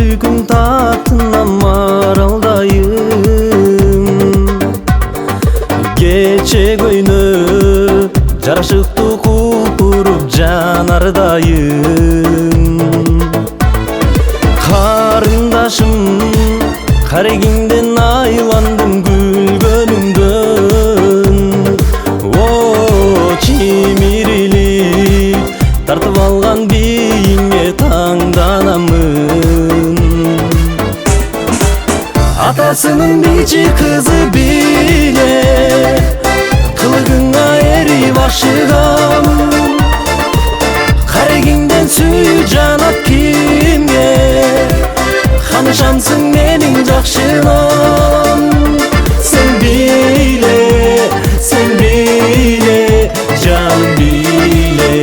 түгүн татынан маралдайым. Кече көйнө жарашыктуу купуруп жанардайым. Карындашым, карегиңден айландым күлгөнүңдөн. О, чимирилип тартып алган бийиңе таңданамын. Атасынын бичи кызы биле, кылыгыңа эрип ашыгам. Карегиңден сүйүү жанат кимге, канышамсың менин жакшынам. Сен биле, жаным биле.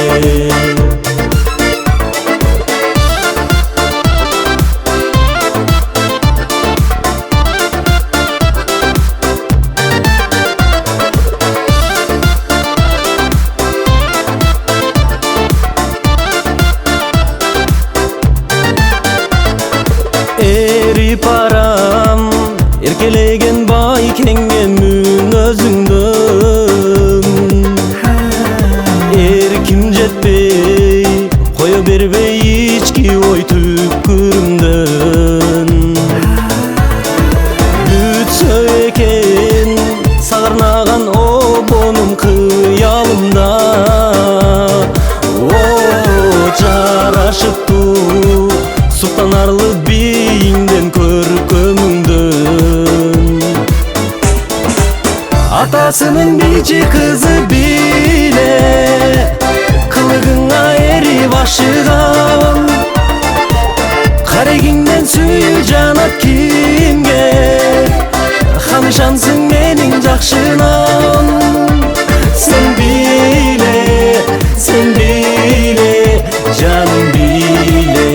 Эрип барам эркелеген байкеңе мүнөзүңдөн. Эрким жетпей кое бербей ички ой түпкүрүмдөн. Бүтсө экен сагырнаган обонум кыялымда. О, жарашыптуу суктанарлы бийиңден көркөмүңдөн. Атасынын бичи кызы биле, кылыгыңа эрип ашыгам. Карегиңден сүйүү жанат кимге, канышамсың менин жакшынам. Сен биле, жаным биле.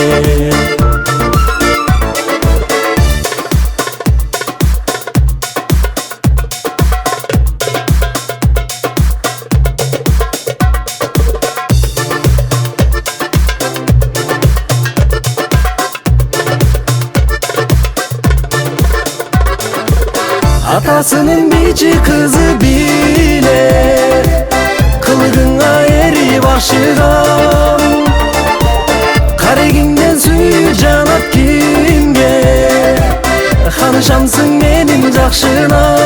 Атасынын бичи кызы биле, кылыгыңа эрип ашыгам. Карегиңден сүйүү жанат кимге, канышамсың менин жакшынам.